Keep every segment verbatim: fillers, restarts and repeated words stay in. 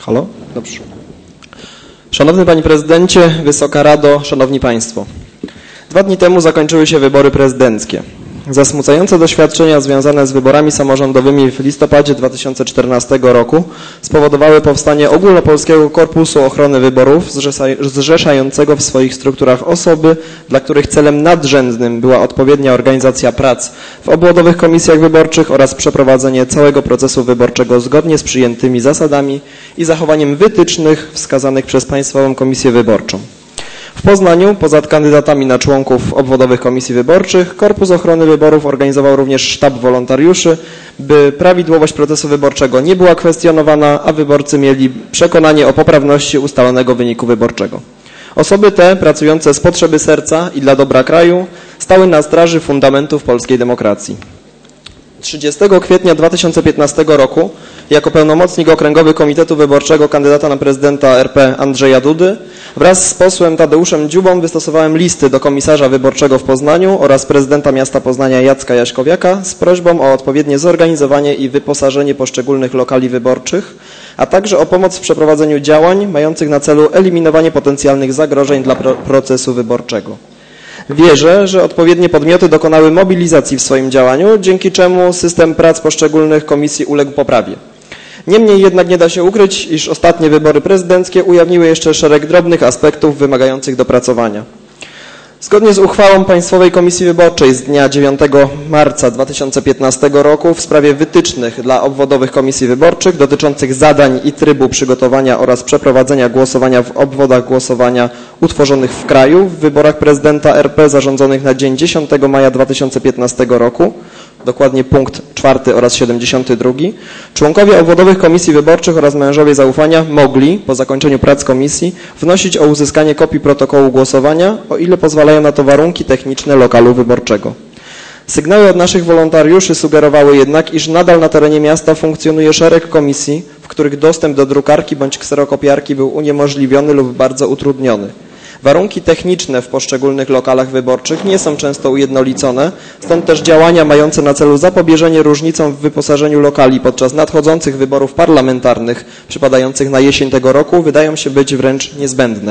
Halo? Dobrze. Szanowny Panie Prezydencie, Wysoka Rado, Szanowni Państwo. Dwa dni temu zakończyły się wybory prezydenckie. Zasmucające doświadczenia związane z wyborami samorządowymi w listopadzie dwa tysiące czternastego roku spowodowały powstanie Ogólnopolskiego Korpusu Ochrony Wyborów zrzeszającego w swoich strukturach osoby, dla których celem nadrzędnym była odpowiednia organizacja prac w obwodowych komisjach wyborczych oraz przeprowadzenie całego procesu wyborczego zgodnie z przyjętymi zasadami i zachowaniem wytycznych wskazanych przez Państwową Komisję Wyborczą. W Poznaniu, poza kandydatami na członków obwodowych komisji wyborczych, Korpus Ochrony Wyborów organizował również sztab wolontariuszy, by prawidłowość procesu wyborczego nie była kwestionowana, a wyborcy mieli przekonanie o poprawności ustalonego wyniku wyborczego. Osoby te, pracujące z potrzeby serca i dla dobra kraju, stały na straży fundamentów polskiej demokracji. trzydziestego kwietnia dwa tysiące piętnastego roku jako pełnomocnik Okręgowy Komitetu Wyborczego kandydata na prezydenta R P Andrzeja Dudy wraz z posłem Tadeuszem Dziubą wystosowałem listy do komisarza wyborczego w Poznaniu oraz prezydenta miasta Poznania Jacka Jaśkowiaka z prośbą o odpowiednie zorganizowanie i wyposażenie poszczególnych lokali wyborczych, a także o pomoc w przeprowadzeniu działań mających na celu eliminowanie potencjalnych zagrożeń dla procesu wyborczego. Wierzę, że odpowiednie podmioty dokonały mobilizacji w swoim działaniu, dzięki czemu system prac poszczególnych komisji uległ poprawie. Niemniej jednak nie da się ukryć, iż ostatnie wybory prezydenckie ujawniły jeszcze szereg drobnych aspektów wymagających dopracowania. Zgodnie z uchwałą Państwowej Komisji Wyborczej z dnia dziewiątego marca dwa tysiące piętnastego roku w sprawie wytycznych dla obwodowych komisji wyborczych dotyczących zadań i trybu przygotowania oraz przeprowadzenia głosowania w obwodach głosowania utworzonych w kraju w wyborach prezydenta R P zarządzonych na dzień dziesiątego maja dwa tysiące piętnastego roku, dokładnie punkt czwarty oraz siedemdziesiąty drugi, członkowie obwodowych komisji wyborczych oraz mężowie zaufania mogli, po zakończeniu prac komisji, wnosić o uzyskanie kopii protokołu głosowania, o ile pozwalają na to warunki techniczne lokalu wyborczego. Sygnały od naszych wolontariuszy sugerowały jednak, iż nadal na terenie miasta funkcjonuje szereg komisji, w których dostęp do drukarki bądź kserokopiarki był uniemożliwiony lub bardzo utrudniony. Warunki techniczne w poszczególnych lokalach wyborczych nie są często ujednolicone, stąd też działania mające na celu zapobieżenie różnicom w wyposażeniu lokali podczas nadchodzących wyborów parlamentarnych przypadających na jesień tego roku wydają się być wręcz niezbędne.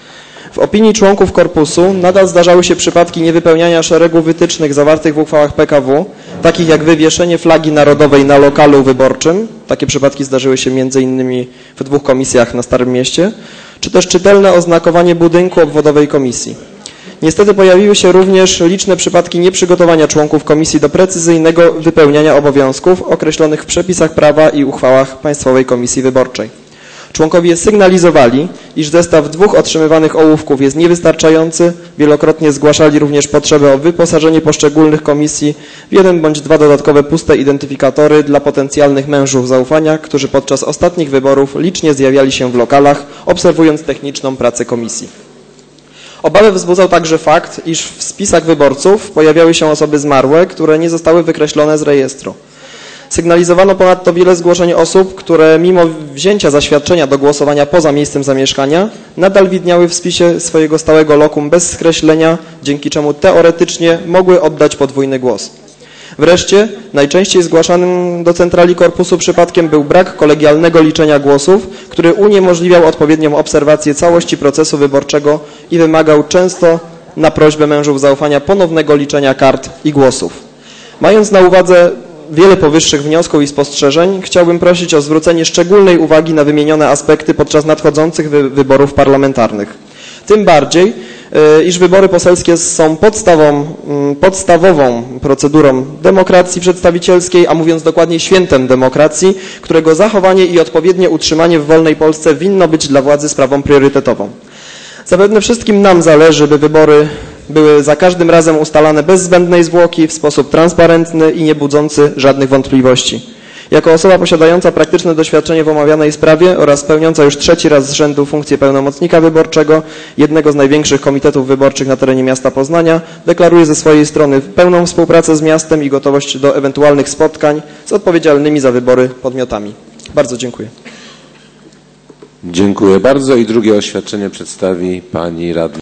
W opinii członków korpusu nadal zdarzały się przypadki niewypełniania szeregu wytycznych zawartych w uchwałach P K W, takich jak wywieszenie flagi narodowej na lokalu wyborczym, takie przypadki zdarzyły się między innymi w dwóch komisjach na Starym Mieście, czy też czytelne oznakowanie budynku obwodowej komisji. Niestety pojawiły się również liczne przypadki nieprzygotowania członków komisji do precyzyjnego wypełniania obowiązków określonych w przepisach prawa i uchwałach Państwowej Komisji Wyborczej. Członkowie sygnalizowali, iż zestaw dwóch otrzymywanych ołówków jest niewystarczający, wielokrotnie zgłaszali również potrzebę o wyposażenie poszczególnych komisji w jeden bądź dwa dodatkowe puste identyfikatory dla potencjalnych mężów zaufania, którzy podczas ostatnich wyborów licznie zjawiali się w lokalach, obserwując techniczną pracę komisji. Obawę wzbudzał także fakt, iż w spisach wyborców pojawiały się osoby zmarłe, które nie zostały wykreślone z rejestru. Sygnalizowano ponadto wiele zgłoszeń osób, które mimo wzięcia zaświadczenia do głosowania poza miejscem zamieszkania nadal widniały w spisie swojego stałego lokum bez skreślenia, dzięki czemu teoretycznie mogły oddać podwójny głos. Wreszcie najczęściej zgłaszanym do centrali korpusu przypadkiem był brak kolegialnego liczenia głosów, który uniemożliwiał odpowiednią obserwację całości procesu wyborczego i wymagał często na prośbę mężów zaufania ponownego liczenia kart i głosów. Mając na uwadze wiele powyższych wniosków i spostrzeżeń, chciałbym prosić o zwrócenie szczególnej uwagi na wymienione aspekty podczas nadchodzących wy wyborów parlamentarnych. Tym bardziej, iż wybory poselskie są podstawą, podstawową procedurą demokracji przedstawicielskiej, a mówiąc dokładniej świętem demokracji, którego zachowanie i odpowiednie utrzymanie w wolnej Polsce winno być dla władzy sprawą priorytetową. Zapewne wszystkim nam zależy, by wybory były za każdym razem ustalane bez zbędnej zwłoki, w sposób transparentny i nie budzący żadnych wątpliwości. Jako osoba posiadająca praktyczne doświadczenie w omawianej sprawie oraz pełniąca już trzeci raz z rzędu funkcję pełnomocnika wyborczego jednego z największych komitetów wyborczych na terenie miasta Poznania, deklaruję ze swojej strony pełną współpracę z miastem i gotowość do ewentualnych spotkań z odpowiedzialnymi za wybory podmiotami. Bardzo dziękuję. Dziękuję bardzo i drugie oświadczenie przedstawi pani radna.